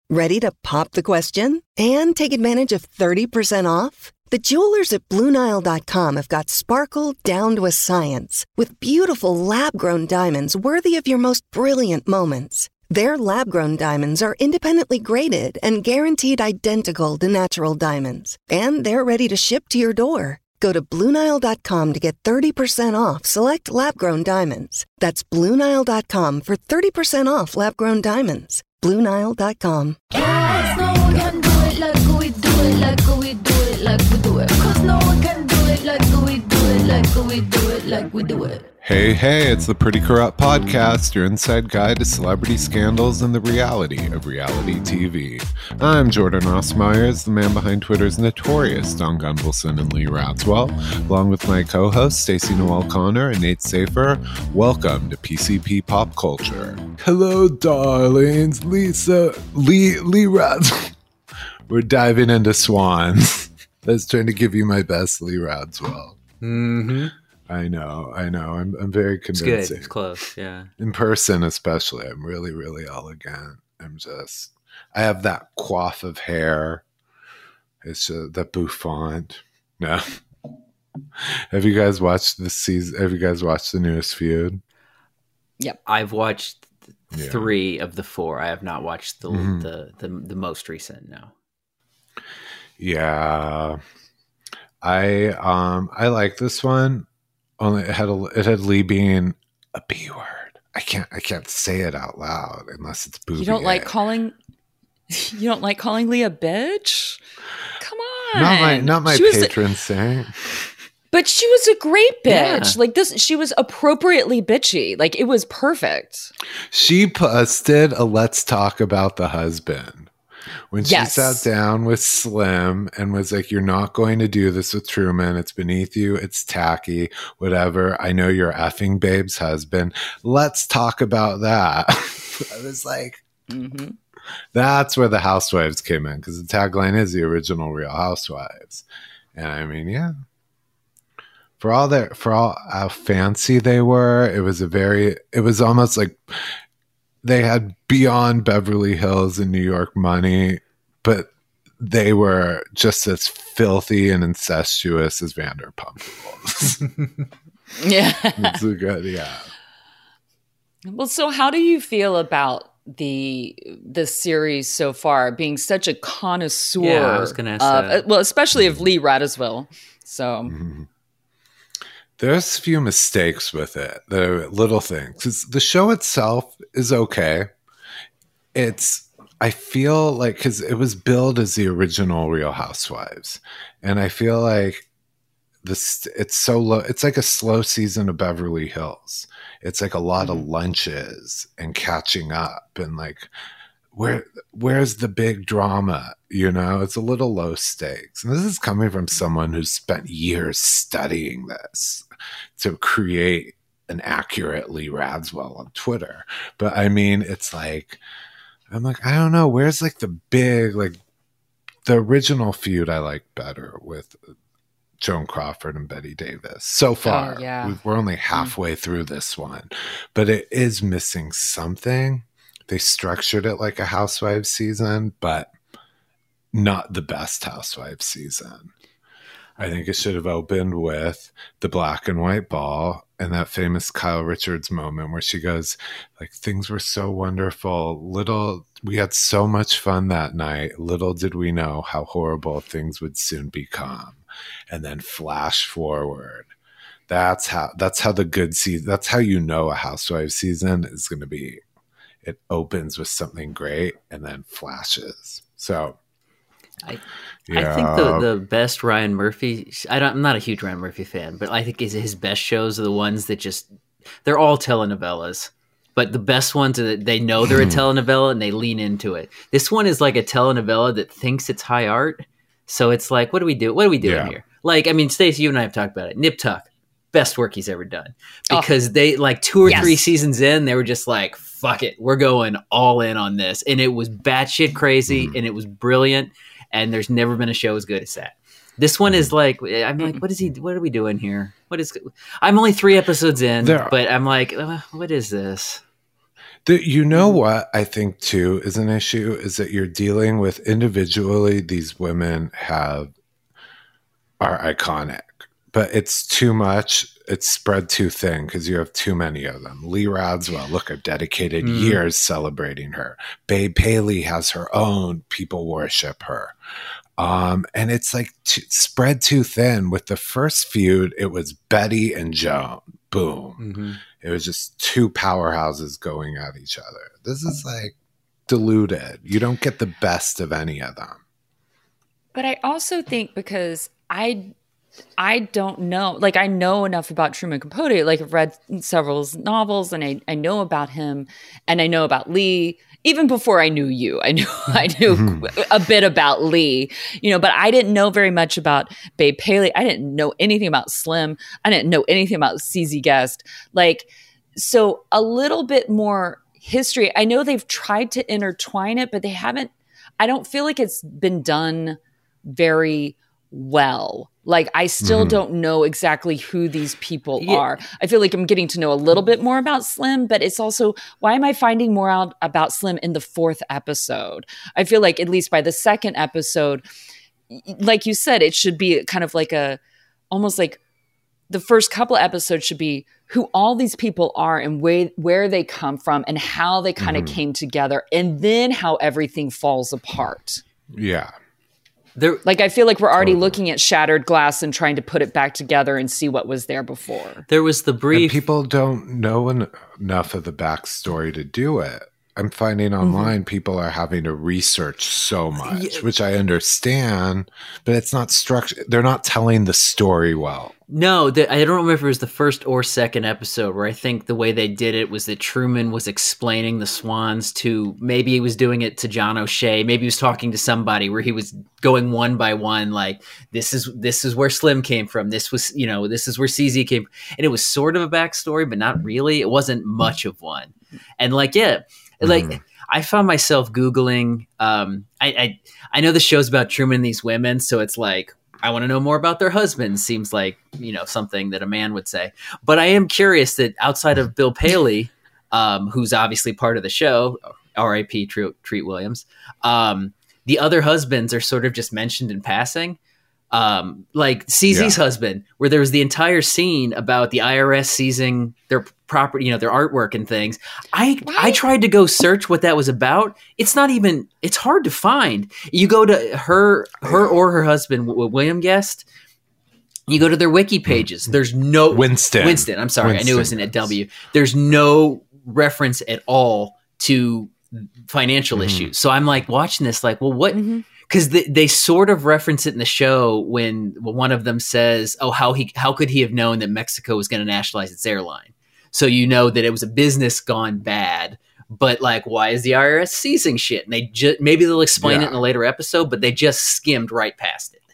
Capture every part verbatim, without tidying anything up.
Ready to pop the question and take advantage of thirty percent off? The jewelers at Blue Nile dot com have got sparkle down to a science with beautiful lab-grown diamonds worthy of your most brilliant moments. Their lab-grown diamonds are independently graded and guaranteed identical to natural diamonds, and they're ready to ship to your door. Go to Blue Nile dot com to get thirty percent off select lab-grown diamonds. That's Blue Nile dot com for thirty percent off lab-grown diamonds. Blue Nile dot com. Yes, no one can do it like we do it, like we do it, like we do it. Cause no one can do it like we do it, like we do it, like we do it. Hey, hey, it's the Pretty Corrupt Podcast, your inside guide to celebrity scandals and the reality of reality T V. I'm Jordan Ross Myers, the man behind Twitter's notorious Don Gunvalson and Lee Radswell, along with my co-hosts Stacey Noel Connor and Nate Safer. Welcome to P C P Pop Culture. Hello, darlings. Lisa, Lee, Lee Radswell. We're diving into swans. I was trying to give you my best Lee Radswell. Mm-hmm. I know, I know. I'm I'm very convincing. It's good. It's close, yeah. In person especially, I'm really, really elegant. I'm just, I have that coif of hair. It's uh, that bouffant. No. Have you guys watched this season? Have you guys watched the newest Feud? Yep. I've watched Yeah. three of the four. I have not watched the Mhm. the, the the most recent, no. Yeah. I um I like this one. Only it had a, it had Lee being a B word. I can't I can't say it out loud unless it's booby. You don't like calling you don't like calling Lee a bitch? Come on. Not my not my She was a- patron saint. But she was a great bitch. Yeah. Like this she was appropriately bitchy. Like it was perfect. She posted a let's talk about the husband when she Yes. sat down with Slim and was like, you're not going to do this with Truman. It's beneath you. It's tacky, whatever. I know you're effing Babe's husband. Let's talk about that. I was like, Mm-hmm. that's where the Housewives came in, because the tagline is the original Real Housewives. And I mean, yeah. For all their, for all how fancy they were, it was a very, it was almost like they had beyond Beverly Hills and New York money, but they were just as filthy and incestuous as Vanderpump Rules. Yeah. It's a good, yeah. Well, so how do you feel about the the series so far, being such a connoisseur? Yeah, I was gonna ask of, that. well, especially of Lee Radswell. So Mhm. There's a few mistakes with it. There are little things. 'Cause the show itself is okay. It's, I feel like, because it was billed as the original Real Housewives. And I feel like this, it's so low. It's like a slow season of Beverly Hills. It's like a lot of lunches and catching up and like, where where's the big drama? You know, it's a little low stakes. And this is coming from someone who's spent years studying this to create an accurate Lee Radswell on Twitter. But I mean, it's like, I'm like, I don't know, where's like the big, like the original Feud I like better with Joan Crawford and Betty Davis. So far, Oh, yeah. we're only halfway through this one, but it is missing something. They structured it like a Housewives season, but not the best Housewives season. I think it should have opened with the black and white ball and that famous Kyle Richards moment where she goes, like, things were so wonderful. Little, we had so much fun that night. Little did we know how horrible things would soon become. And then flash forward. That's how, that's how the good season, that's how you know a Housewives season is going to be. It opens with something great and then flashes. So, I, yeah. I think the, the best Ryan Murphy, I don't, I'm not a huge Ryan Murphy fan, but I think his, his best shows are the ones that just, they're all telenovelas. But the best ones are that they know they're a telenovela and they lean into it. This one is like a telenovela that thinks it's high art. So it's like, what do we do? What are we doing Yeah. here? Like, I mean, Stacey, you and I have talked about it. Nip Tuck, best work he's ever done. Because they, like two or Yes. three seasons in, they were just like, fuck it, we're going all in on this. And it was batshit crazy and it was brilliant. And there's never been a show as good as that. This one is like, I'm like, what is he, what are we doing here? What is, I'm only three episodes in, There- but I'm like, uh, what is this? The, you know what I think too is an issue is that you're dealing with individually these women have are iconic, but it's too much. It's spread too thin because you have too many of them. Lee Radswell, look, I've dedicated mm. years celebrating her. Babe Paley has her own. People worship her. Um, and it's like t- spread too thin. With the first feud, it was Betty and Joan. Boom. Mm-hmm. It was just two powerhouses going at each other. This is like diluted. You don't get the best of any of them. But I also think because I I don't know, like I know enough about Truman Capote, like I've read several novels and I, I know about him and I know about Lee. Even before I knew you, I knew I knew mm-hmm. a bit about Lee, you know, but I didn't know very much about Babe Paley. I didn't know anything about Slim. I didn't know anything about C Z Guest. Like, so a little bit more history. I know they've tried to intertwine it, but they haven't. I don't feel like it's been done very well. Like, I still mm-hmm. don't know exactly who these people yeah. are. I feel like I'm getting to know a little bit more about Slim, but it's also, why am I finding more out about Slim in the fourth episode? I feel like at least by the second episode, like you said, it should be kind of like a, almost like the first couple of episodes should be who all these people are and where, where they come from and how they kind of mm-hmm. came together, and then how everything falls apart. Yeah. There, like, I feel like we're already totally. looking at shattered glass and trying to put it back together and see what was there before. There was the brief. And people don't know en- enough of the backstory to do it. I'm finding online mm-hmm. people are having to research so much, yeah. which I understand, but it's not structured. They're not telling the story well. No, the, I don't remember if it was the first or second episode where I think the way they did it was that Truman was explaining the Swans to, maybe he was doing it to John O'Shea, maybe he was talking to somebody where he was going one by one, like, this is this is where Slim came from, this was, you know, this is where C Z came from. And it was sort of a backstory, but not really. It wasn't much of one. And like, yeah, like mm-hmm. I found myself Googling, um, I, I I know the show's about Truman and these women, so it's like, I want to know more about their husbands. Seems like, you know, something that a man would say. But I am curious that outside of Bill Paley, um, who's obviously part of the show, R I P Treat, Treat Williams, um, the other husbands are sort of just mentioned in passing. Um, like C Z's yeah. husband, where there was the entire scene about the I R S seizing their property, you know, their artwork and things. I what? I tried to go search what that was about. It's not even, it's hard to find. You go to her, her or her husband, William Guest, you go to their wiki pages. There's no Winston. Winston. I'm sorry. Winston. I knew it was an at W. There's no reference at all to financial mm-hmm. issues. So I'm like watching this like, well, what, mm-hmm. Because they, they sort of reference it in the show when one of them says, oh, how he how could he have known that Mexico was going to nationalize its airline? So you know that it was a business gone bad. But like, why is the I R S seizing shit? And they just, maybe they'll explain yeah. it in a later episode, but they just skimmed right past it.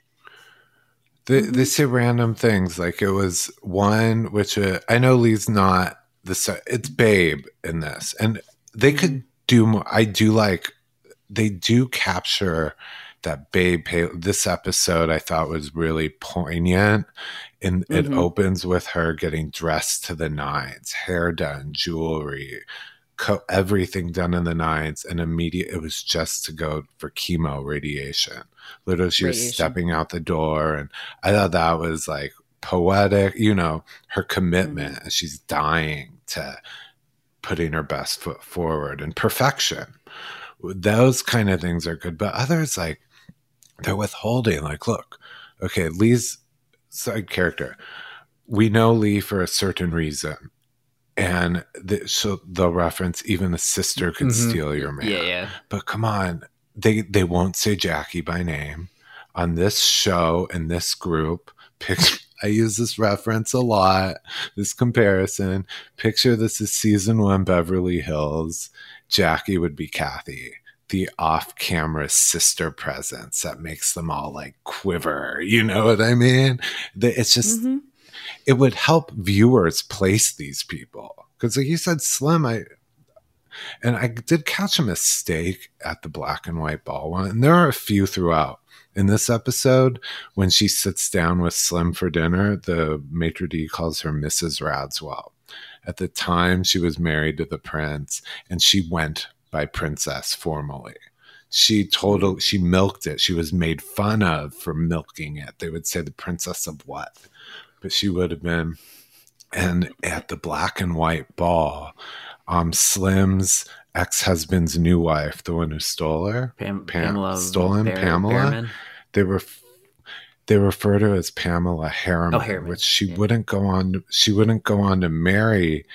They, they say random things. Like it was one, which uh, I know Lee's not the, it's Babe in this. And they could do more. I do like, they do capture that Babe Paley. This episode I thought was really poignant, and mm-hmm. it opens with her getting dressed to the nines, hair done, jewelry, co- everything done in the nines, and immediate. It was just to go for chemo radiation. Literally, she radiation. was stepping out the door, and I thought that was like poetic. You know, her commitment, mm-hmm. and she's dying to putting her best foot forward and perfection. Those kind of things are good, but others, like, they're withholding. Like, look, okay, Lee's side character, we know Lee for a certain reason, and the, so they'll reference even the sister could mm-hmm. steal your man. Yeah, yeah. But come on, they they won't say Jackie by name on this show and this group. Picture, I use this reference a lot. This comparison. Picture this is season one Beverly Hills. Jackie would be Kathy, the off-camera sister presence that makes them all like quiver. You know what I mean? It's just, mm-hmm. it would help viewers place these people. Because like you said, Slim, I, and I did catch a mistake at the black and white ball one. And there are a few throughout. In this episode, when she sits down with Slim for dinner, the maitre d' calls her Missus Radswell. At the time, she was married to the prince, and she went by princess formally. She totally, she milked it. She was made fun of for milking it. They would say the princess of what? But she would have been. And at the black and white ball, um, Slim's ex-husband's new wife, the one who stole her, Pam- Pam- Pamela stolen Bear- Pamela. Behrman? They were they referred to her as Pamela Harriman, Oh, Harriman. which she Yeah. wouldn't go on. To, she wouldn't go on to marry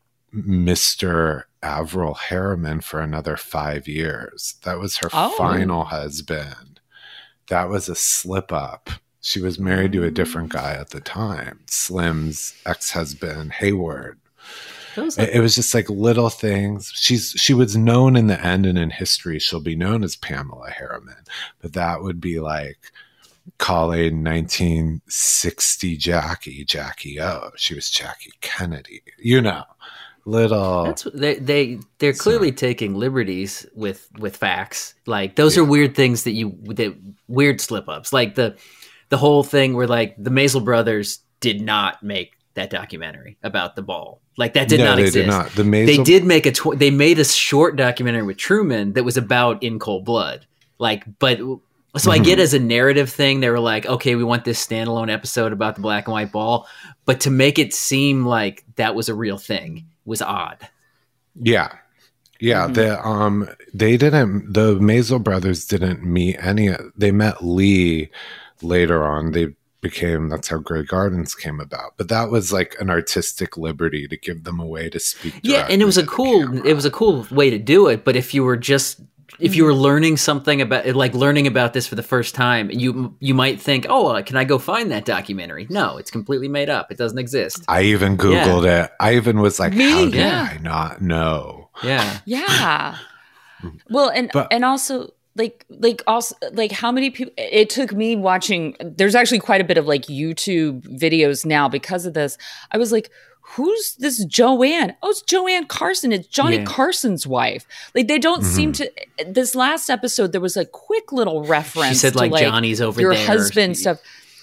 Mister Averell Harriman for another five years. That was her Oh. final husband. That was a slip up. She was married to a different guy at the time, Slim's ex-husband, Hayward. Those It, it was just like little things. She's she was known in the end, and in history, she'll be known as Pamela Harriman. But that would be like calling nineteen sixty Jackie Jackie O. She was Jackie Kennedy. You know, little. That's they they they're clearly taking liberties with with facts. Like those are weird things that you that weird slip ups. Like the the whole thing where like the Maisel brothers did not make that documentary about the ball. Like that did No, not they exist. did not. The Maisel- They did make a tw- they made a short documentary with Truman that was about In Cold Blood. Like, but so I get as a narrative thing, they were like, okay, we want this standalone episode about the black and white ball, but to make it seem like that was a real thing was odd. Yeah. Yeah, Mm-hmm. the um they didn't the Maisel brothers didn't meet any they met Lee later on. They became that's how Grey Gardens came about. But that was like an artistic liberty to give them a way to speak. Yeah, and it was a directly to the cool camera. it was a cool way to do it, but if you were just if you were learning something about like learning about this for the first time, you you might think, "Oh, uh, can I go find that documentary?" No, it's completely made up. It doesn't exist. I even Googled it. I even was like, Me, how did yeah. I not know? Yeah. Yeah. Well, and But- and also like like also like how many people it took me watching there's actually quite a bit of like YouTube videos now because of this. I was like, who's this Joanne? Oh, it's Joanne Carson. It's Johnny Yeah. Carson's wife. Like they don't Mm-hmm. seem to this last episode there was a quick little reference She said to, like, Johnny's over your there. husband stuff.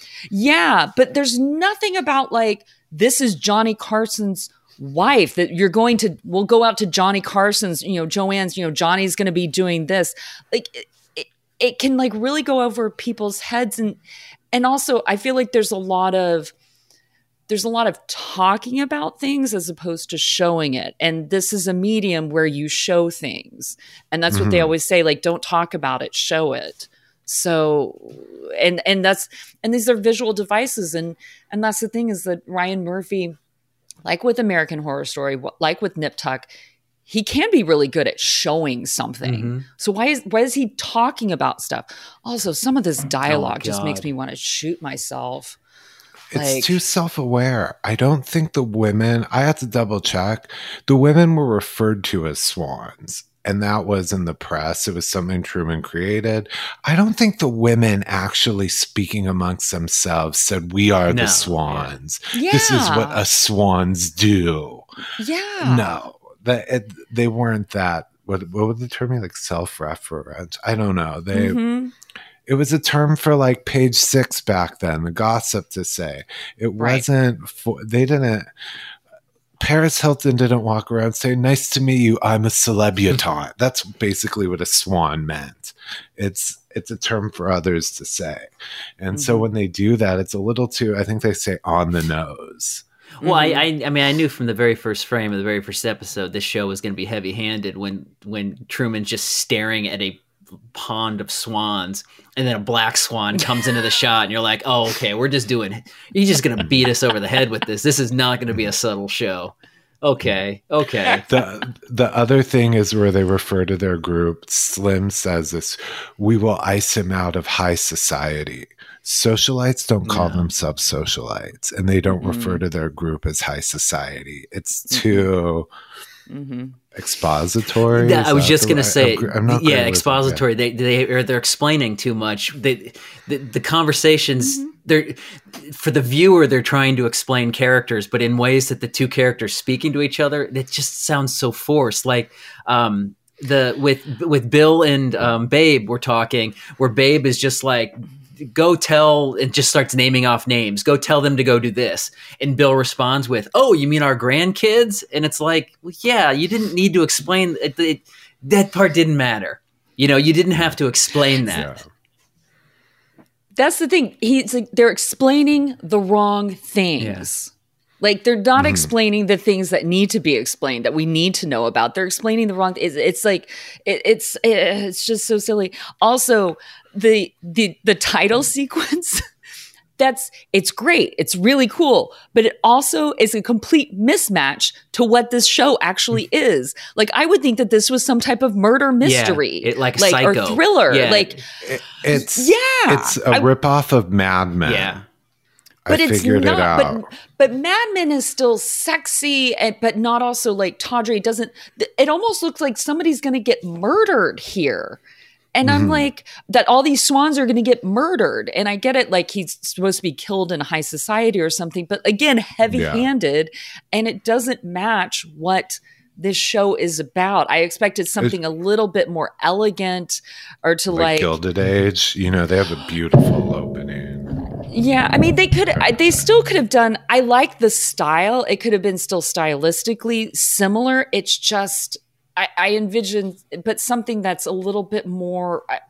Yeah, but there's nothing about like this is Johnny Carson's wife that you're going to we'll go out to Johnny Carson's, you know, Joanne's, you know, Johnny's going to be doing this. Like it, it, it can like really go over people's heads and and also I feel like there's a lot of there's a lot of talking about things as opposed to showing it. And this is a medium where you show things. And that's what they always say, like, don't talk about it, show it. So, and, and that's, and these are visual devices. And, and that's the thing is that Ryan Murphy, like with American Horror Story, like with Nip Tuck, he can be really good at showing something. Mm-hmm. So why is, why is he talking about stuff? Also, some of this dialogue just God. makes me want to shoot myself. It's Like- too self-aware. I don't think the women, I had to double check. The women were referred to as swans, and that was in the press. It was something Truman created. I don't think the women actually speaking amongst themselves said, we are No, the swans. yeah. This is what us swans do. Yeah. No, that it, they weren't that. What, what would the term be? Like self-referent? I don't know. They. Mhm. It was a term for like page six back then, the gossip to say. It Right. wasn't for, they didn't, Paris Hilton didn't walk around saying, nice to meet you, I'm a celebutante. That's basically what a swan meant. It's, it's a term for others to say. And so Mm-hmm. when they do that, it's a little too, I think they say on the nose. Well, I, Mm-hmm. I, I mean, I knew from the very first frame of the very first episode, this show was going to be heavy-handed when, when Truman's just staring at a pond of swans, and then a black swan comes into the shot, and you're like, "Oh, okay, we're just doing. You're just going to beat us over the head with this. This is not going to be a subtle show." Okay, okay. The the other thing is where they refer to their group. Slim says this: "We will ice him out of high society." Socialites don't call Yeah. themselves socialites, and they don't Mhm. refer to their group as high society. It's too Mhm. expository. Yeah, Is I was that just the- gonna I- say, I'm, I'm not great yeah, with it, expository. They they or they're explaining too much. They, the the conversations they're for the viewer. They're trying to explain characters, but in ways that the two characters speaking to each other, it just sounds so forced. Like um, the with with Bill and um, Babe, we're talking where Babe is just like go tell, and just starts naming off names. Go tell them to go do this. And Bill responds with, oh, you mean our grandkids? And it's like, well, yeah, you didn't need to explain. It, it, that part didn't matter. You know, you didn't have to explain that. Yeah. That's the thing. He's like, they're explaining the wrong things. Yeah. Like, they're not Mm. explaining the things that need to be explained, that we need to know about. They're explaining the wrong. It's, it's like it, it's it's just so silly. Also, the the the title sequence. That's it's great. It's really cool, but it also is a complete mismatch to what this show actually is. Like, I would think that this was some type of murder mystery, Yeah, it, like like or Psycho. thriller. Yeah. Like, It- it's Yeah, it's a I- ripoff of Mad Men. Yeah. but I it's figured not. it out. But but Mad Men is still sexy, and but not also like Tawdry. It doesn't. It almost looks like somebody's going to get murdered here. And I'm Mhm. like, that all these swans are going to get murdered. And I get it, like he's supposed to be killed in high society or something. But again, heavy handed. And it doesn't match what this show is about. I expected something a little bit more elegant or to like, like, Gilded Age. You know, they have a beautiful opening. yeah, I mean, they could, I- they still could have done, I like the style. It could have been still stylistically similar. It's just, I, I envision, but something that's a little bit more, I,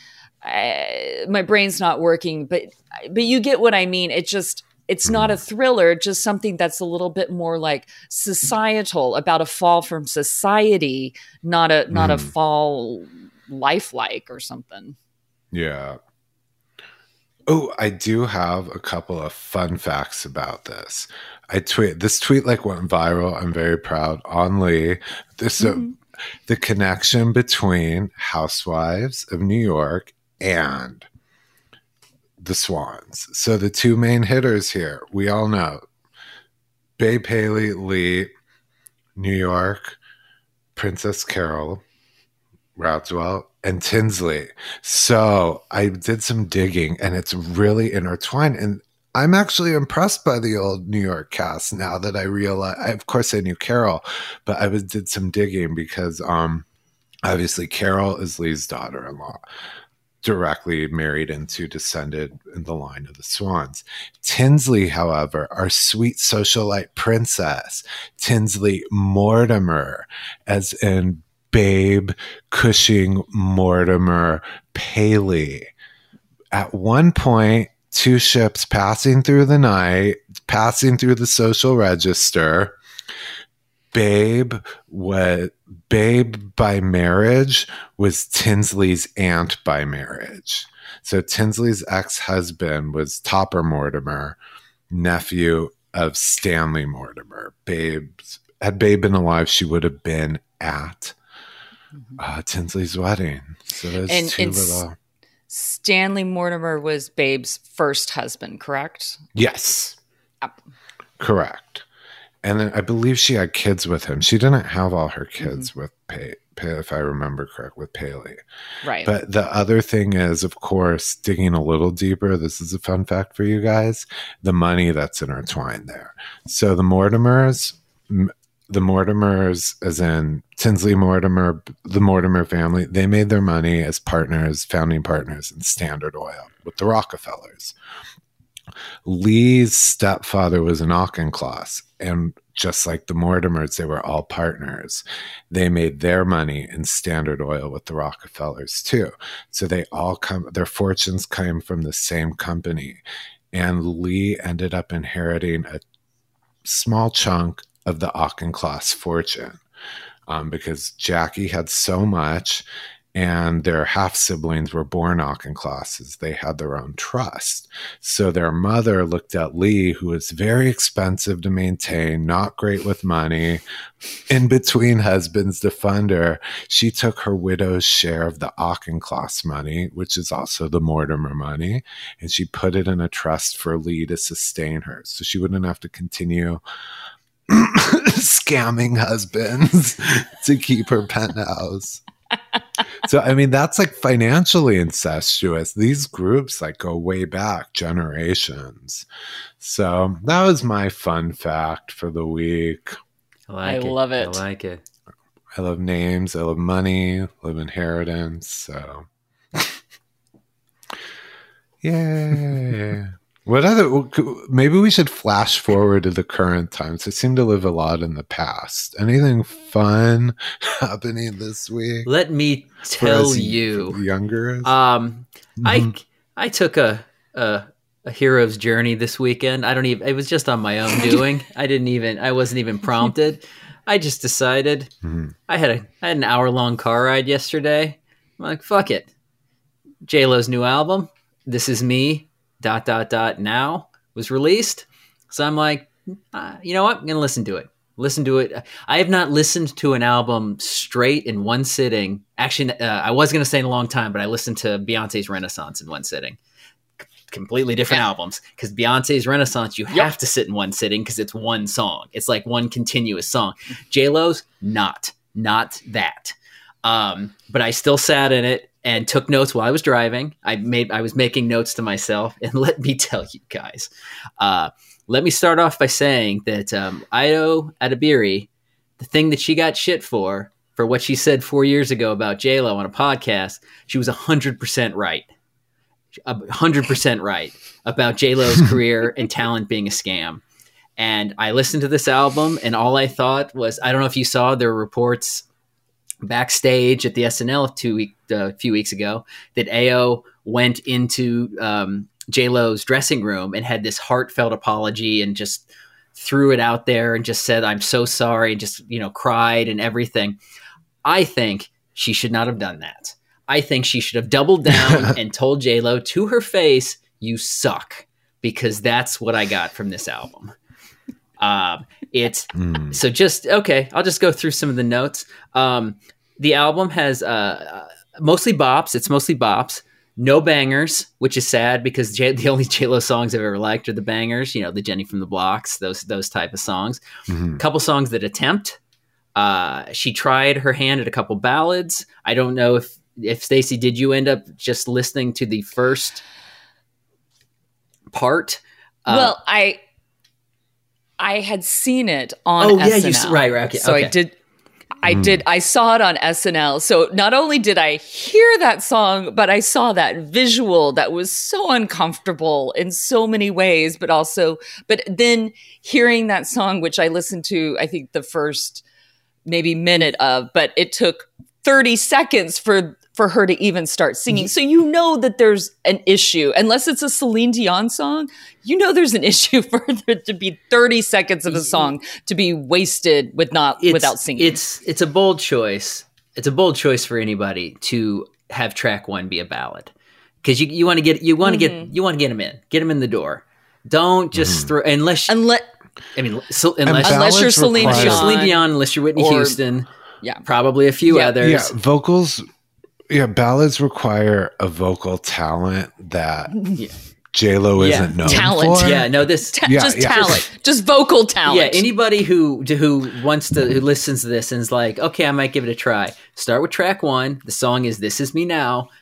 I, my brain's not working, but, but you get what I mean. It just, it's not a thriller, just something that's a little bit more like societal, about a fall from society, not a, not a Mm. fall lifelike or something. Yeah. Oh, I do have a couple of fun facts about this. I tweet this tweet like went viral. I'm very proud on Lee. This Mhm. uh, the connection between Housewives of New York and the Swans. So the two main hitters here, we all know, Babe Haley, Lee, New York, Princess Carol, Roudswell, and Tinsley. So I did some digging, and it's really intertwined. And I'm actually impressed by the old New York cast now that I realize. I, of course, I knew Carol, but I was did some digging because um, obviously Carol is Lee's daughter-in-law, directly married into, descended in the line of the Swans. Tinsley, however, our sweet socialite princess, Tinsley Mortimer, as in Babe Cushing Mortimer Paley. At one point, two ships passing through the night, passing through the social register. Babe was Babe by marriage was Tinsley's aunt by marriage. So Tinsley's ex-husband was Topper Mortimer, nephew of Stanley Mortimer. Babe's had Babe been alive, she would have been at uh, Tinsley's wedding. So there's And two it's- little. Stanley Mortimer was Babe's first husband, correct? Yes, Yep. correct. And then I believe she had kids with him. She didn't have all her kids with Pay, Pay, if I remember correct, with Paley. Right. But the other thing is, of course, digging a little deeper, this is a fun fact for you guys, the money that's intertwined there. So the Mortimers, m- the Mortimers, as in Tinsley Mortimer, the Mortimer family, they made their money as partners, founding partners in Standard Oil with the Rockefellers. Lee's stepfather was an Auchincloss, and just like the Mortimers, they were all partners. They made their money in Standard Oil with the Rockefellers too. So they all come, their fortunes came from the same company. And Lee ended up inheriting a small chunk of the Auchincloss fortune um, because Jackie had so much, and their half siblings were born Auchinclosses. They had their own trust. So their mother looked at Lee, who was very expensive to maintain, not great with money, in between husbands to fund her. She took her widow's share of the Auchincloss money, which is also the Mortimer money, and she put it in a trust for Lee to sustain her. So she wouldn't have to continue scamming husbands to keep her penthouse. So, I mean, that's like financially incestuous. These groups like go way back generations. So that was my fun fact for the week. I like I it. love it. I like it. I love names. I love money. I love inheritance. So Yay. What other, maybe we should flash forward to the current times. I seem to live a lot in the past. Anything fun happening this week? Let me for tell us you. Younger. Um, Mhm. I I took a, a a hero's journey this weekend. I don't even. It was just on my own doing. I didn't even. I wasn't even prompted. I just decided. Mhm. I had a I had an hour long car ride yesterday. I'm like, fuck it. J Lo's new album, "This Is Me." Dot dot dot. Now was released, so I'm like, uh, you know what? I'm gonna listen to it. Listen to it. I have not listened to an album straight in one sitting. Actually, uh, I was gonna say in a long time, but I listened to Beyonce's Renaissance in one sitting. Completely different albums, because Beyonce's Renaissance you have Yep. to sit in one sitting because it's one song. It's like one continuous song. J-Lo's not, not that. Um, but I still sat in it and took notes while I was driving. I made I was making notes to myself, and let me tell you guys. Uh, let me start off by saying that um, Ayo Adebiri, the thing that she got shit for for what she said four years ago about J-Lo on a podcast, she was a hundred percent right. A hundred percent right about J-Lo's career and talent being a scam. And I listened to this album, and all I thought was, I don't know if you saw, there were reports backstage at the S N L two week, uh, a few weeks ago that Ayo went into um, J-Lo's dressing room and had this heartfelt apology and just threw it out there and just said, "I'm so sorry," and just, you know, cried and everything. I think she should not have done that. I think she should have doubled down and told J-Lo to her face, "You suck," because that's what I got from this album. Um, it's Mm. so just, okay, I'll just go through some of the notes. Um, the album has uh, mostly bops. It's mostly bops. No bangers, which is sad because J- the only J-Lo songs I've ever liked are the bangers, you know, the Jenny from the Blocks, those those type of songs. Mhm. A couple songs that attempt. Uh, she tried her hand at a couple ballads. I don't know if, if Stacey, did you end up just listening to the first part? Uh, Well, I I had seen it on Oh, yeah, S N L. you s- right, right, okay, so okay. I did I Mm. did I saw it on S N L. So not only did I hear that song, but I saw that visual that was so uncomfortable in so many ways, but also but then hearing that song, which I listened to, I think the first maybe minute of, but it took thirty seconds for for her to even start singing. So you know that there's an issue. Unless it's a Celine Dion song, you know there's an issue for there to be thirty seconds of a song to be wasted with not it's, without singing. It's it's a bold choice. It's a bold choice for anybody to have track one be a ballad, because you you want to get you want to Mm-hmm. get you want to get them in, get them in the door. Don't just throw unless unless I mean so, unless unless you're ballads Celine require- unless you're Dion. Celine Dion, unless you're Whitney or- Houston, yeah. probably a few Yeah. others. Yeah, vocals. Yeah, ballads require a vocal talent that J Lo Yeah. isn't known Talent. for. Yeah, no, this Ta- Yeah, just yeah. talent, just vocal talent. Yeah, anybody who who wants to who listens to this and is like, okay, I might give it a try. Start with track one. The song is "This Is Me Now."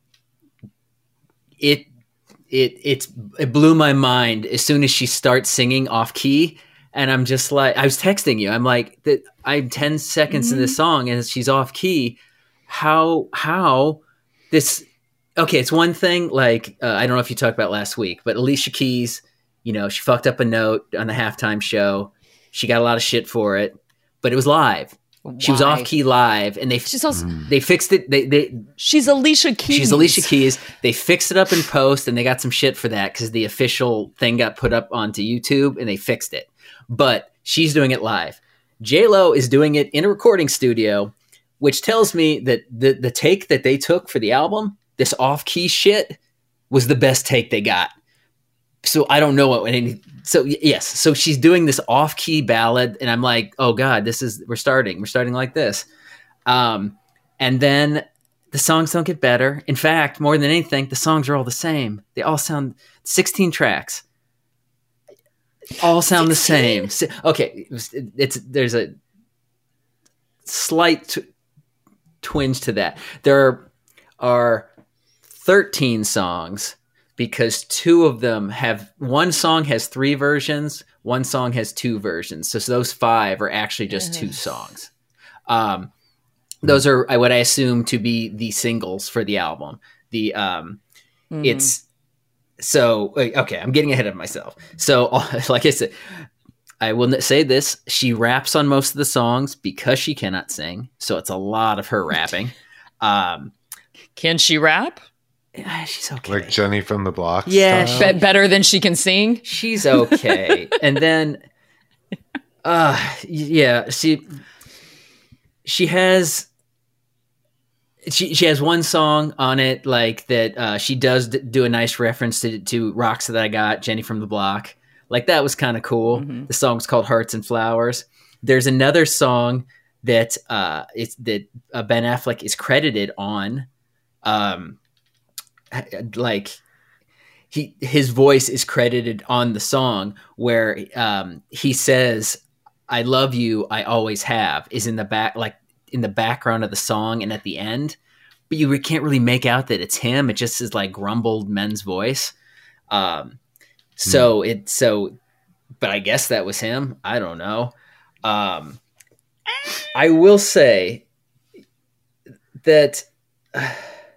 It it it's it blew my mind as soon as she starts singing off key, and I'm just like, I was texting you. I'm like, that I'm ten seconds in this song and she's off key. How how this? Okay, it's one thing. Like uh, I don't know if you talked about last week, but Alicia Keys, you know, she fucked up a note on the halftime show. She got a lot of shit for it, but it was live. She was Why? off key live, and they She's also they fixed it. They they she's Alicia Keys. she's Alicia Keys. They fixed it up in post, and they got some shit for that because the official thing got put up onto YouTube, and they fixed it. But she's doing it live. J Lo is doing it in a recording studio, which tells me that the the take that they took for the album, this off key shit, was the best take they got. So I don't know what any. So y- yes, so she's doing this off key ballad, and I'm like, oh god, this is we're starting, we're starting like this, um, and then the songs don't get better. In fact, more than anything, the songs are all the same. They all sound sixteen tracks, all sound the same. Si- Okay, it's, it's there's a slight t- twinge to that. There are thirteen songs, because two of them have, one song has three versions, one song has two versions. So, so those five are actually just two songs. Um, those are what I assume to be the singles for the album. The um, Mhm. it's so okay, I'm getting ahead of myself. So like I said, I will say this: she raps on most of the songs because she cannot sing, so it's a lot of her rapping. Um, Can she rap? Yeah, she's okay. Like Jenny from the Block. Yeah, style? Be- better than she can sing. She's okay. And then, uh, yeah, she she has she she has one song on it like that. Uh, she does d- do a nice reference to to Rocks That I Got, Jenny from the Block. Like that was kind of cool. Mm-hmm. The song's called Hearts and Flowers. There's another song that uh, it's that uh, Ben Affleck is credited on. Um, like he his voice is credited on the song where um he says I love you, I always have is in the back, like in the background of the song and at the end, but you can't really make out that it's him. It just is like grumbled men's voice. Um so hmm. it so but I guess that was him. I don't know. um I will say that uh,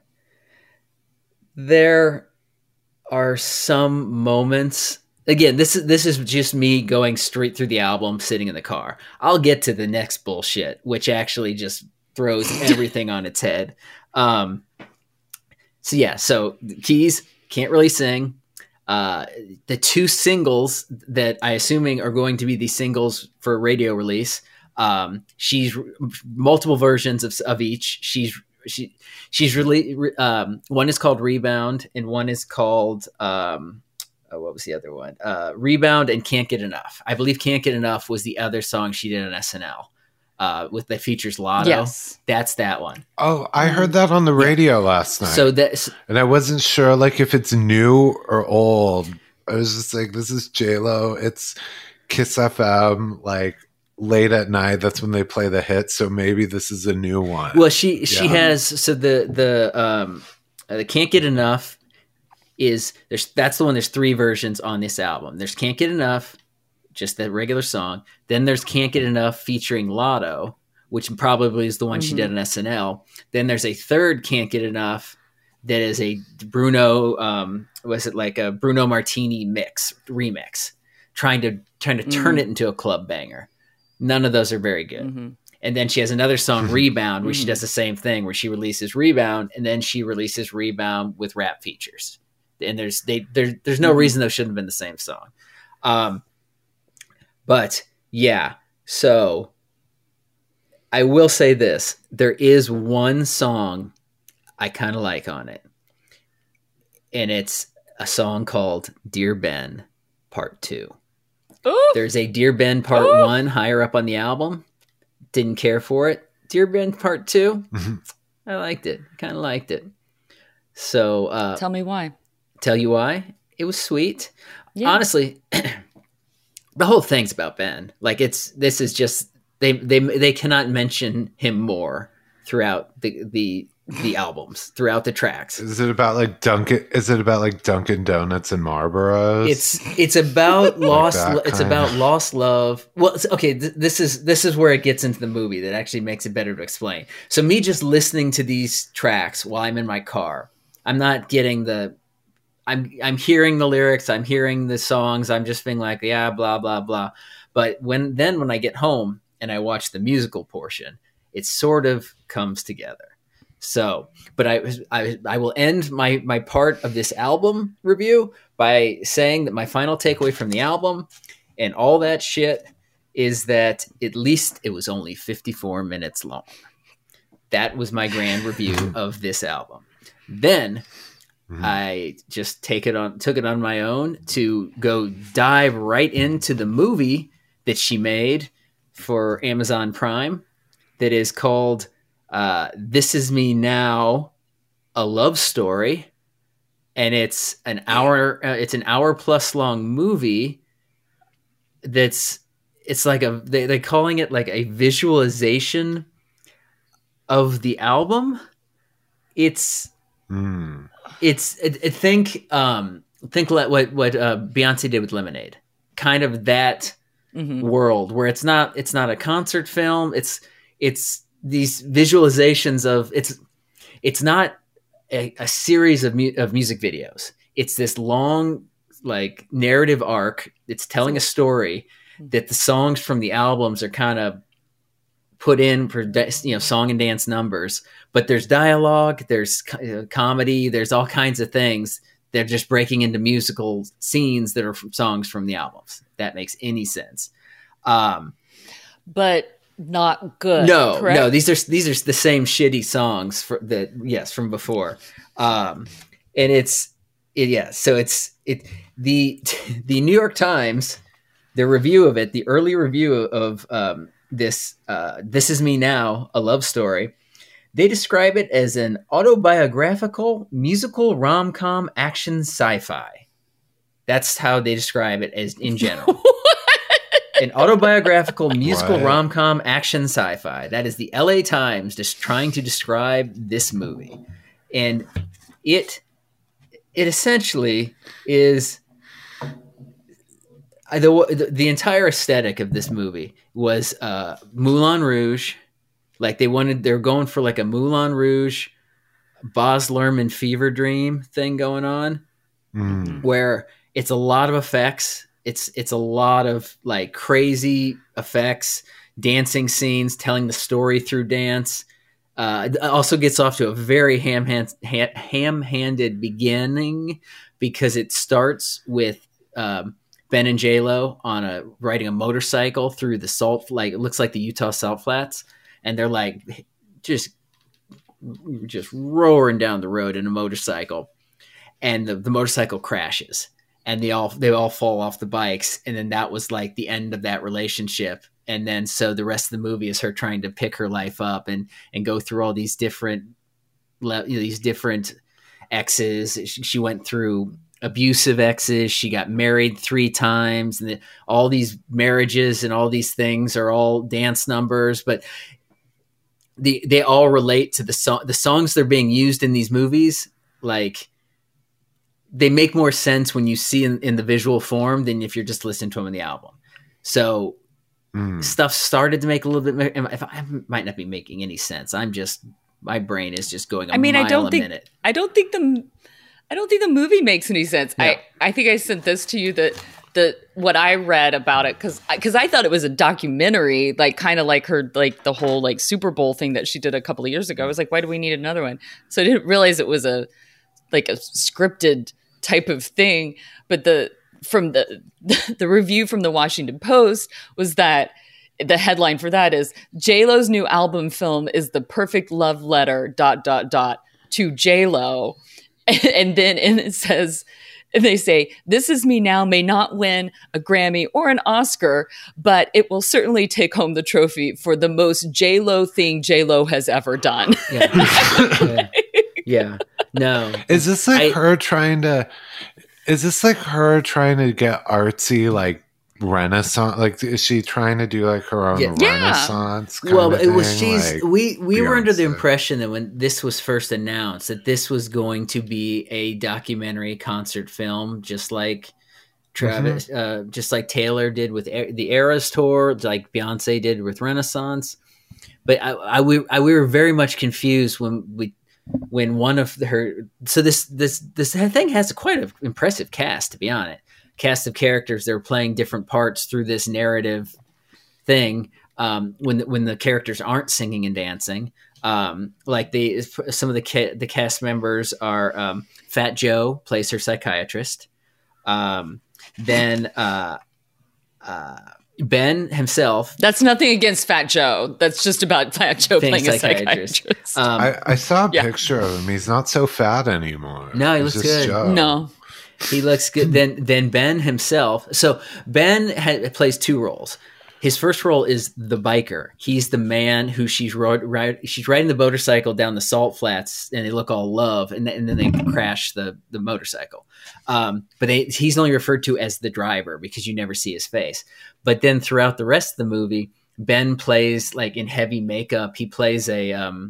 there are some moments. Again, this is this is just me going straight through the album, sitting in the car. I'll get to the next bullshit, which actually just throws everything on its head. Um, so yeah, so Keys can't really sing. Uh, the two singles that I assuming are going to be the singles for radio release. Um, she's multiple versions of of each. She's She she's really um, one is called Rebound and one is called um, oh, what was the other one? Uh, Rebound and Can't Get Enough. I believe Can't Get Enough was the other song she did on S N L uh, with the features Lotto. Yes, that's that one. Oh, I heard that on the radio yeah. last night. So that and I wasn't sure like if it's new or old. I was just like, this is J-Lo. It's Kiss F M. Like. Late at night, that's when they play the hit. So maybe this is a new one. Well, she she yeah. has so the the um the Can't Get Enough is there's that's the one. There's three versions on this album. There's Can't Get Enough, just the regular song. Then there's Can't Get Enough featuring Lotto, which probably is the one mm-hmm. she did on S N L. Then there's a third Can't Get Enough that is a Bruno um was it like a Bruno Martini mix remix, trying to trying to turn mm-hmm. it into a club banger. None of those are very good. Mm-hmm. And then she has another song, Rebound, where mm-hmm. she does the same thing, where she releases Rebound, and then she releases Rebound with rap features. And there's they there, there's no mm-hmm. reason those shouldn't have been the same song. Um, but yeah, so I will say this: there is one song I kind of like on it, and it's a song called "Dear Ben, Part Two." Ooh. There's a Dear Ben Part Ooh. One higher up on the album. Didn't care for it. Dear Ben Part Two, I liked it. Kind of liked it. So uh, tell me why. Tell you why? It was sweet. Yeah. Honestly, the whole thing's about Ben. Like it's this is just they they they cannot mention him more throughout the the the albums, throughout the tracks. Is it about like Dunkin'? Is it about like Dunkin' Donuts and Marlboros? It's it's about lost. Like it's about lost love. Well, it's, okay, th- this is this is where it gets into the movie that actually makes it better to explain. So me just listening to these tracks while I'm in my car, I'm not getting the. I'm I'm hearing the lyrics. I'm hearing the songs. I'm just being like, yeah, blah blah blah. But when then when I get home and I watch the musical portion, it sort of comes together. So, but I, I I will end my my part of this album review by saying that my final takeaway from the album and all that shit is that at least it was only fifty-four minutes long. That was my grand review of this album. Then mm-hmm. I just take it on took it on my own to go dive right into the movie that she made for Amazon Prime that is called Uh, This Is Me Now, a Love Story, and it's an hour. Uh, it's an hour plus long movie. That's it's like a they they're calling it like a visualization of the album. It's mm. it's it, it think um think what what uh, Beyonce did with Lemonade, kind of that mm-hmm. world where it's not it's not a concert film. It's it's these visualizations of it's it's not a, a series of mu- of music videos. it's this long like narrative arc. It's telling a story that the songs from the albums are kind of put in for, you know, song and dance numbers, but there's dialogue, there's co- comedy, there's all kinds of things. They're just breaking into musical scenes that are from songs from the albums. If that makes any sense. Um, but not good. No, correct? no, these are, these are the same shitty songs for that. Yes. From before. Um, and it's, it, yeah. So it's, it, the, the New York Times, the review of it, the early review of, um, this, uh, This Is Me Now, A Love Story. They describe it as an autobiographical, musical, rom-com, action sci-fi. That's how they describe it as in general. An autobiographical, musical, What? rom-com, action sci-fi. That is the L A Times just trying to describe this movie. And it it essentially is uh, the, the entire aesthetic of this movie was uh, Moulin Rouge. Like they wanted, they're going for like a Moulin Rouge, Baz Luhrmann fever dream thing going on, Mm. where it's a lot of effects. It's it's a lot of like crazy effects, dancing scenes, telling the story through dance. Uh, it also gets off to a very ham hand, ha- ham-handed beginning because it starts with um, Ben and J-Lo on a riding a motorcycle through the salt, like it looks like the Utah Salt Flats. And they're like just just roaring down the road in a motorcycle, and the, the motorcycle crashes, and they all they all fall off the bikes, and then that was like the end of that relationship. And then so the rest of the movie is her trying to pick her life up and and go through all these different you know, these different exes. She, she went through abusive exes. She got married three times, and the, all these marriages and all these things are all dance numbers, but The, they all relate to the song. The songs that are being used in these movies, like they make more sense when you see in, in the visual form than if you're just listening to them in the album. So Mm. stuff started to make a little bit. If I, I might not be making any sense. I'm just my brain is just going. A I mean, mile I don't a think minute. I don't think the I don't think the movie makes any sense. No. I I think I sent this to you that the what I read about it because because I thought it was a documentary, like kind of like her like the whole like Super Bowl thing that she did a couple of years ago. I was like, why do we need another one? So I didn't realize it was a like a scripted type of thing. But the from the the review from the Washington Post was that the headline for that is J-Lo's new album film is the perfect love letter dot dot dot to J-Lo, and, and then and it says. And they say, This Is Me Now may not win a Grammy or an Oscar, but it will certainly take home the trophy for the most J-Lo thing J-Lo has ever done. Yeah, yeah. yeah. No, Is this like I- her trying to? Is this like her trying to get artsy, like Renaissance? Like, is she trying to do like her own Yeah. Yeah. Renaissance? Kind well, of it was thing? she's Like, we we were under the Beyonce. impression that when this was first announced that this was going to be a documentary concert film, just like Travis, uh, just like Taylor did with A- the Eras tour, like Beyonce did with Renaissance. But I, I we I, we were very much confused when we when one of her so this this this thing has quite an impressive cast, to be honest. Cast of characters that are playing different parts through this narrative thing. Um, when the, when the characters aren't singing and dancing, um, like the some of the ca- the cast members are um, Fat Joe plays her psychiatrist. Um, then uh, uh, Ben himself, That's nothing against Fat Joe. That's just about Fat Joe Being playing a psychiatrist. psychiatrist. um, I, I saw a Yeah. picture of him. He's not so fat anymore. No, he He's looks just good. Joe. no. he looks good. Then then Ben himself. So Ben ha- plays two roles. His first role is the biker. He's the man who she's rode, ride, she's riding the motorcycle down the salt flats, and they look all love, and, th- and then they crash the the motorcycle. Um, but they, he's only referred to as the driver because you never see his face. But then throughout the rest of the movie, Ben plays like in heavy makeup. He plays a um,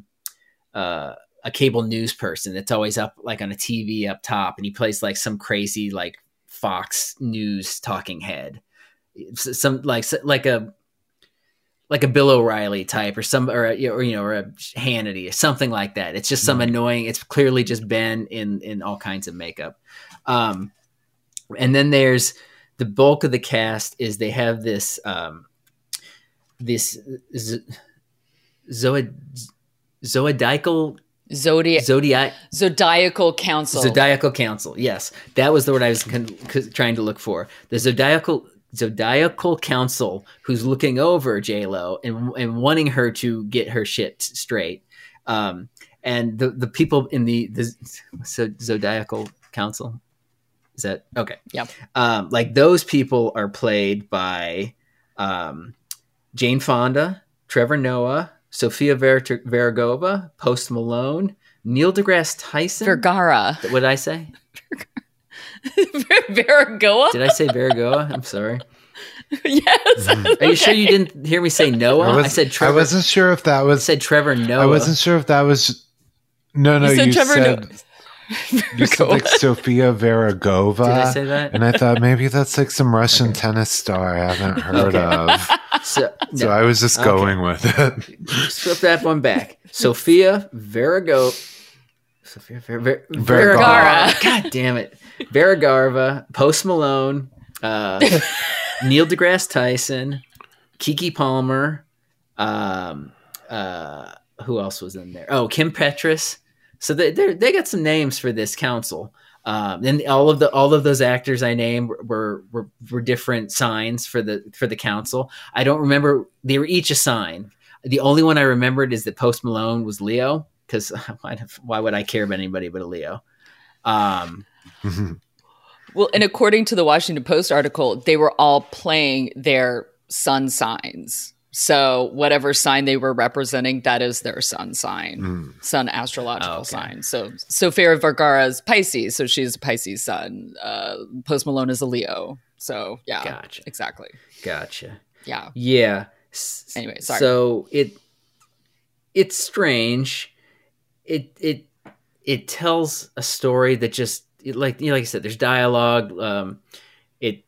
uh, a cable news person that's always up like on a T V up top, and he plays like some crazy like Fox News talking head. Some like like a like a Bill O'Reilly type or some or, a, or you know or a Hannity or something like that. It's just some mm. annoying. It's clearly just Ben in in all kinds of makeup. Um, and then there's the bulk of the cast is they have this um, this z- zoid zoodiacal Zodiac zodiac zodiacal council zodiacal council. Yes, that was the word I was con- c- trying to look for. The zodiacal. Zodiacal council who's looking over J-Lo and, and wanting her to get her shit straight. Um, and the, the people in the, the so Zodiacal council, is that okay? Yeah. Um, like those people are played by um, Jane Fonda, Trevor Noah, Sofia Ver- Vergara, Post Malone, Neil deGrasse Tyson. Vergara. What did I say? Vergara? Did I say Vergara? I'm sorry. Yes. Mm. Are you sure you didn't hear me say Noah? I, was, I said Trevor. I wasn't sure if that was. I said Trevor Noah. I wasn't sure if that was. No, no, you said you Trevor said. No- you said like Sofia Vergara. Did I say that? And I thought maybe that's like some Russian okay. tennis star I haven't heard okay. of. So, no. so I was just okay. going with it. Strip that one back. Sofia Vergara. Sofia Ver- Ver- Vergara. God damn it. Vergara, Post Malone, uh, Neil deGrasse Tyson, Keke Palmer. Um, uh, who else was in there? Oh, Kim Petras. So they they got some names for this council. Um, and all of the all of those actors I named were, were were different signs for the for the council. I don't remember. They were each a sign. The only one I remembered is that Post Malone was Leo, because why, why would I care about anybody but a Leo? Um, well, and according to the Washington Post article, they were all playing their sun signs. So whatever sign they were representing, that is their sun sign, mm. sun astrological oh, okay. sign. So Sofia Vergara is Pisces, so she's a Pisces sun. Uh, Post Malone is a Leo. So yeah, gotcha. Exactly. Gotcha. Yeah. Yeah. Anyway, sorry. So it it's strange. It it it tells a story that just like you know, like I said, there's dialogue. Um, it.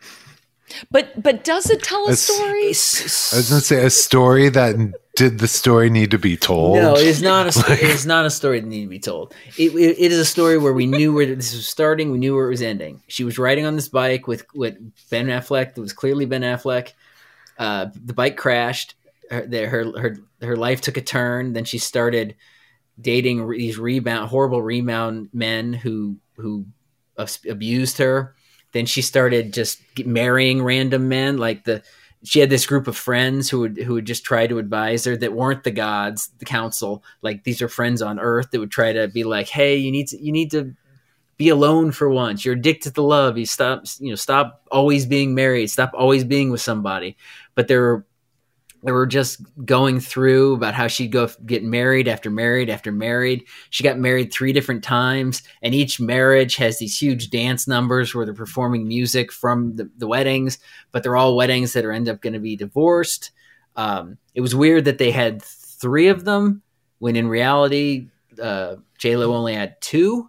But but does it tell a, a story? I was going to say a story that did the story need to be told? No, it is not a story. It is not a story that needed to be told. It, it, it is a story where we knew where this was starting. We knew where it was ending. She was riding on this bike with, with Ben Affleck. It was clearly Ben Affleck. Uh, the bike crashed. Her, her her her life took a turn. Then she started dating these rebound, horrible rebound men who who abused her. Then she started just marrying random men. Like the, she had this group of friends who would who would just try to advise her that weren't the gods, the council. Like these are friends on Earth that would try to be like, hey, you need to you need to be alone for once. You're addicted to love. You stop you know stop always being married. Stop always being with somebody. But there were they were just going through about how she'd go get married after married after married. She got married three different times, and each marriage has these huge dance numbers where they're performing music from the, the weddings, but they're all weddings that are end up going to be divorced. Um, it was weird that they had three of them when in reality, uh, J-Lo only had two.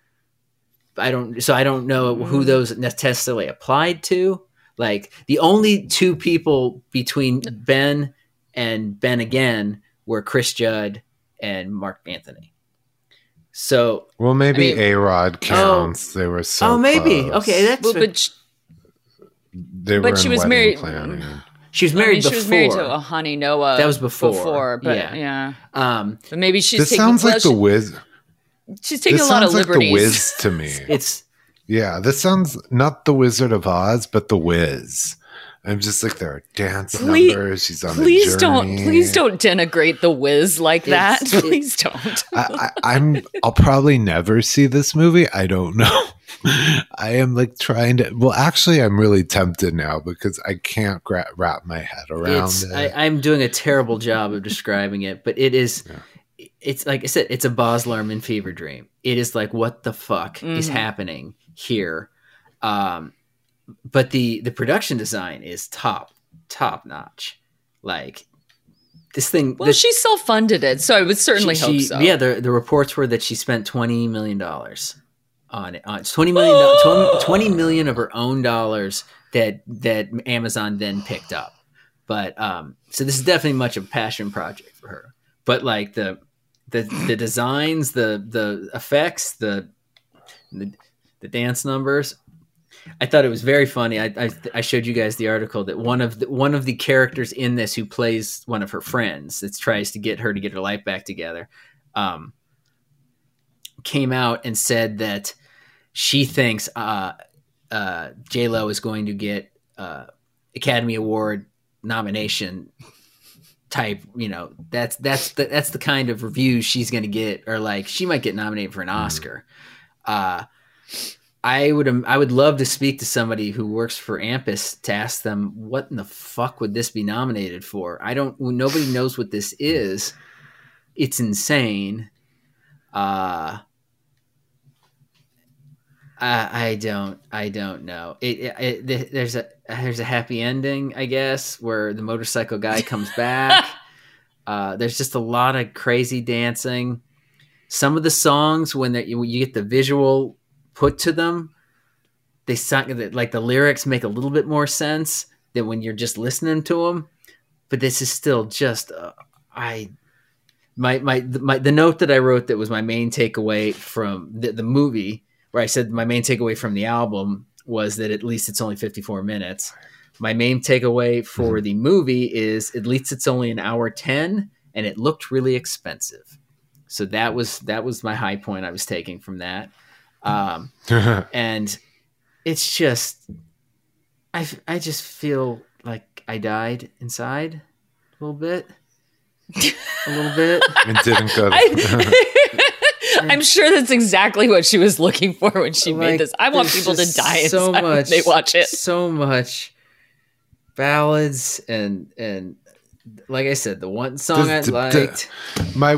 I don't, so I don't know who those necessarily applied to. Like the only two people between Ben and Ben again were Chris Judd and Mark Anthony. So well, maybe I mean, A-Rod counts. Oh, they were so. Oh, maybe close. Okay, that's. Well, but she, they were but she was married. Planning. She was married I mean, before. She was married to a Honey Noah. That was before. Before, but yeah. yeah. Um, but maybe she's. This taking, sounds well, like she, the Wiz. She's taking this a lot of sounds liberties. Like the Wiz to me. It's. Yeah, this sounds not the Wizard of Oz, but the Wiz. I'm just like there are dance please, numbers. She's on please the journey. don't, please don't denigrate the Wiz like that. It's, please don't. I, I, I'm. I'll probably never see this movie. I don't know. I am like trying to. Well, actually, I'm really tempted now because I can't gra- wrap my head around it's, it. I, I'm doing a terrible job of describing it, but it is. Yeah. It's like I said. It's a Baz Luhrmann fever dream. It is like what the fuck mm-hmm. is happening here. Um, but the the production design is top top notch. Like this thing. Well, this, she self funded it, so I would certainly she, hope she, so. Yeah, the the reports were that she spent twenty million dollars on it. On twenty million, twenty, twenty million of her own dollars that that Amazon then picked up. But um, so this is definitely much of a passion project for her. But like the the the designs, the the effects, the the, the dance numbers, I thought it was very funny. I, I I showed you guys the article that one of the, one of the characters in this who plays one of her friends that tries to get her to get her life back together, um, came out and said that she thinks uh, uh, J-Lo is going to get uh, Academy Award nomination type, you know, that's that's the, that's the kind of reviews she's going to get, or like she might get nominated for an Oscar. Uh, I would I would love to speak to somebody who works for Ampus to ask them what in the fuck would this be nominated for. I don't. Nobody knows what this is. It's insane. Uh, I, I don't. I don't know. It, it, it there's a there's a happy ending, I guess, where the motorcycle guy comes back. uh, there's just a lot of crazy dancing. Some of the songs, when the, you get the visual put to them, they sound like the lyrics make a little bit more sense than when you're just listening to them. But this is still just uh, I my my my the note that I wrote that was my main takeaway from the, the movie, where I said my main takeaway from the album was that at least it's only fifty-four minutes. My main takeaway for mm-hmm. the movie is at least it's only an hour ten, and it looked really expensive. So that was that was my high point I was taking from that. Um, and it's just, I, I just feel like I died inside a little bit, a little bit. It didn't go. To- I, I'm sure that's exactly what she was looking for when she like, made this. I want people to die so inside much, when they watch it. So much ballads and, and like I said, the one song Does, I d- liked. D- my,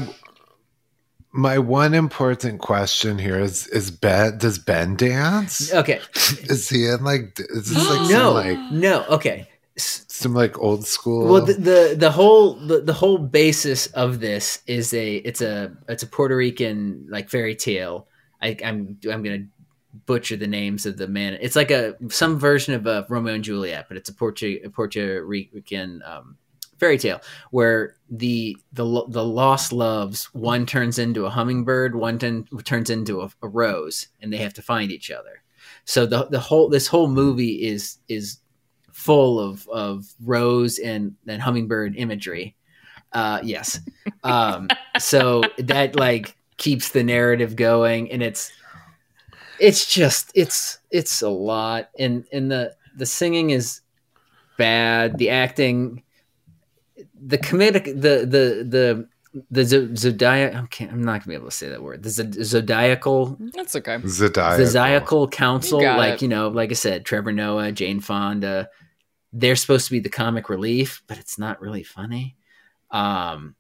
My one important question here is: Is Ben? Does Ben dance? Okay. Is he in like? Is this like no, some like no? Okay. Some like old school. Well, the the, the whole the, the whole basis of this is a it's a it's a Puerto Rican like fairy tale. I, I'm I'm gonna butcher the names of the man. It's like a some version of a Romeo and Juliet, but it's a Puerto a Puerto Rican. Um, fairy tale where the the the lost loves, one turns into a hummingbird, one ten, turns into a, a rose, and they have to find each other. So the the whole this whole movie is is full of of rose and and hummingbird imagery. Uh, yes, um, so that like keeps the narrative going, and it's it's just it's it's a lot, and and the the singing is bad, the acting. The comedic, the the the the zodiac. Okay, I'm not gonna be able to say that word. The zodiacal. That's okay. Zodiacal. Zodiacal council, you like it. you know, like I said, Trevor Noah, Jane Fonda. They're supposed to be the comic relief, but it's not really funny. Um,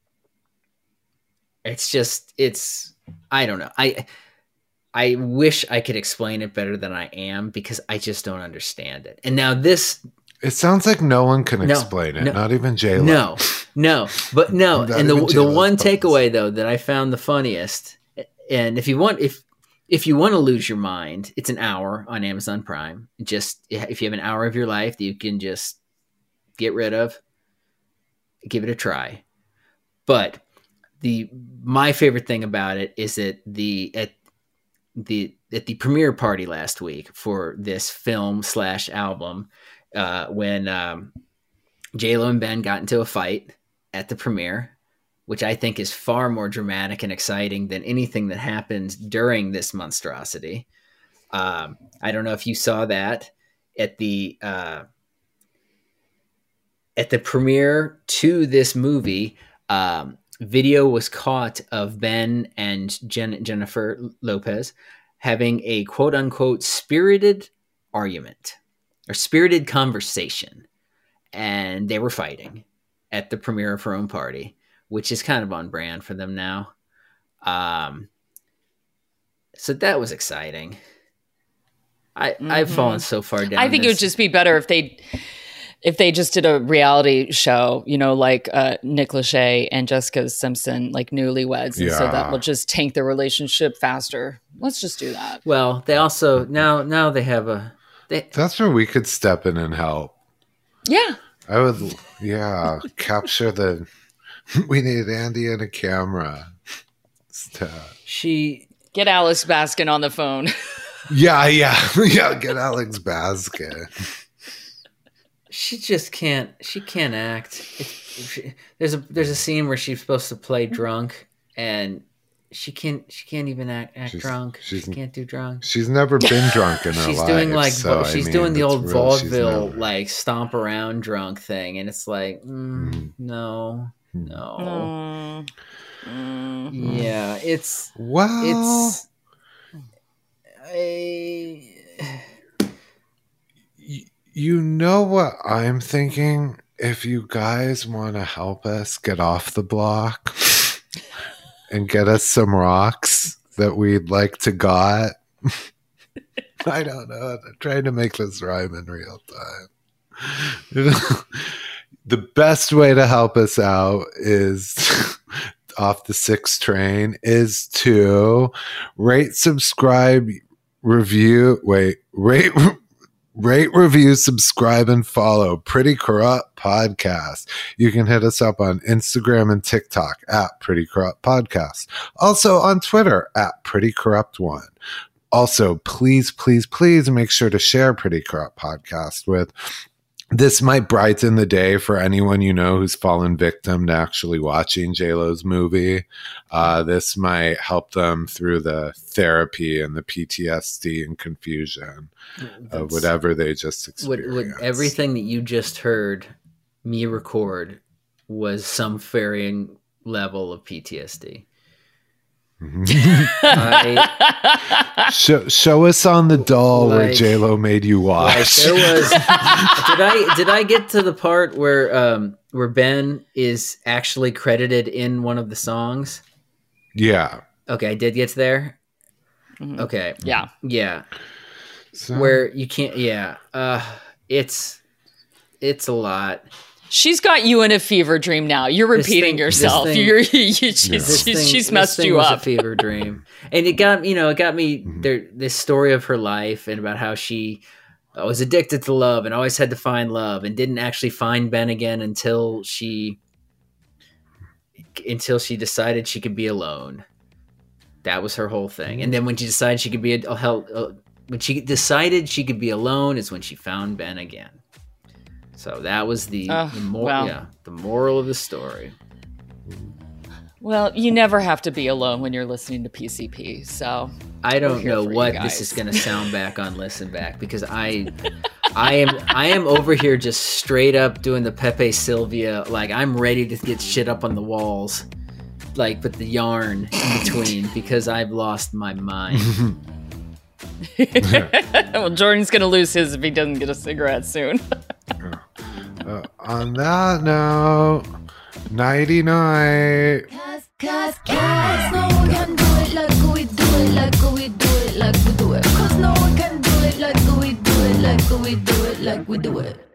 it's just it's I don't know. I I wish I could explain it better than I am because I just don't understand it. And now this. It sounds like no one can No, explain it, no, not even J-Lo. No, no, but no. Not and the even the J-Lo's one puppets. takeaway though that I found the funniest, and if you want if if you want to lose your mind, it's an hour on Amazon Prime. Just if you have an hour of your life that you can just get rid of, give it a try. But the my favorite thing about it is that the at the at the premiere party last week for this film slash album. Uh, when um, J-Lo and Ben got into a fight at the premiere, which I think is far more dramatic and exciting than anything that happened during this monstrosity. Um, I don't know if you saw that at the uh, at the premiere to this movie. Um, video was caught of Ben and Jen- Jennifer Lopez having a quote unquote spirited argument. Or spirited conversation, and they were fighting at the premiere of her own party, which is kind of on brand for them now. Um, so that was exciting. I mm-hmm. I've fallen so far down. I think this. it would just be better if they if they just did a reality show, you know, like uh, Nick Lachey and Jessica Simpson, like newlyweds, and yeah. so that will just tank their relationship faster. Let's just do that. Well, they also now now they have a. They, That's where we could step in and help. Yeah. I would, yeah, capture the. We need Andy and a camera. She get Alex Baskin on the phone. Yeah, yeah, yeah. Get Alex Baskin. She just can't. She can't act. It, she, there's a there's a scene where she's supposed to play drunk, and she can't. She can't even act act she's, drunk. She's, she can't do drunk. She's never been drunk in her she's life. Doing like so, she's I mean, doing the old real, vaudeville never... like stomp around drunk thing, and it's like mm, mm. no, no. Mm. Mm. Yeah, it's well. It's. I... You know what I'm thinking? If you guys want to help us get off the block and get us some rocks that we'd like to got. I don't know. I'm trying to make this rhyme in real time. The best way to help us out is off the six train is to rate, subscribe, review, wait, rate, rate, review, subscribe, and follow Pretty Corrupt Podcast. You can hit us up on Instagram and TikTok at Pretty Corrupt Podcast. Also on Twitter at Pretty Corrupt One. Also, please, please, please make sure to share Pretty Corrupt Podcast with. This might brighten the day for anyone you know who's fallen victim to actually watching J-Lo's movie. Uh, this might help them through the therapy and the P T S D and confusion That's, of whatever they just experienced. What, what, everything that you just heard me record was some varying level of P T S D. I, show, show us on the doll like, where J-Lo made you watch. Like there was, did I did I get to the part where um, where Ben is actually credited in one of the songs? Yeah. Okay, I did get to there. Mm-hmm. Okay. Yeah. Yeah. So, where you can't. Yeah. Uh, it's it's a lot. She's got you in a fever dream now. You're repeating thing, yourself. Thing, You're, you, she's, yeah. she's, thing, she's messed you was up. A fever dream, and it got you know it got me Mm-hmm. there. This story of her life and about how she was addicted to love and always had to find love and didn't actually find Ben again until she until she decided she could be alone. That was her whole thing. And then when she decided she could be a, hell, uh, when she decided she could be alone is when she found Ben again. So that was the, oh, the mor- well. yeah, the moral of the story. Well, you never have to be alone when you're listening to P C P. So I don't know for you what guys. this is going to sound back on Listen Back because I, I am I am over here just straight up doing the Pepe Sylvia. Like I'm ready to get shit up on the walls, like with the yarn in between because I've lost my mind. Well, Jordan's going to lose his if he doesn't get a cigarette soon. uh, on that note, nighty night. Cause, cause, cause no one can do it like we do it, like we do it, like we do it. Cause no one can do it like we do it, like we do it, like we do it.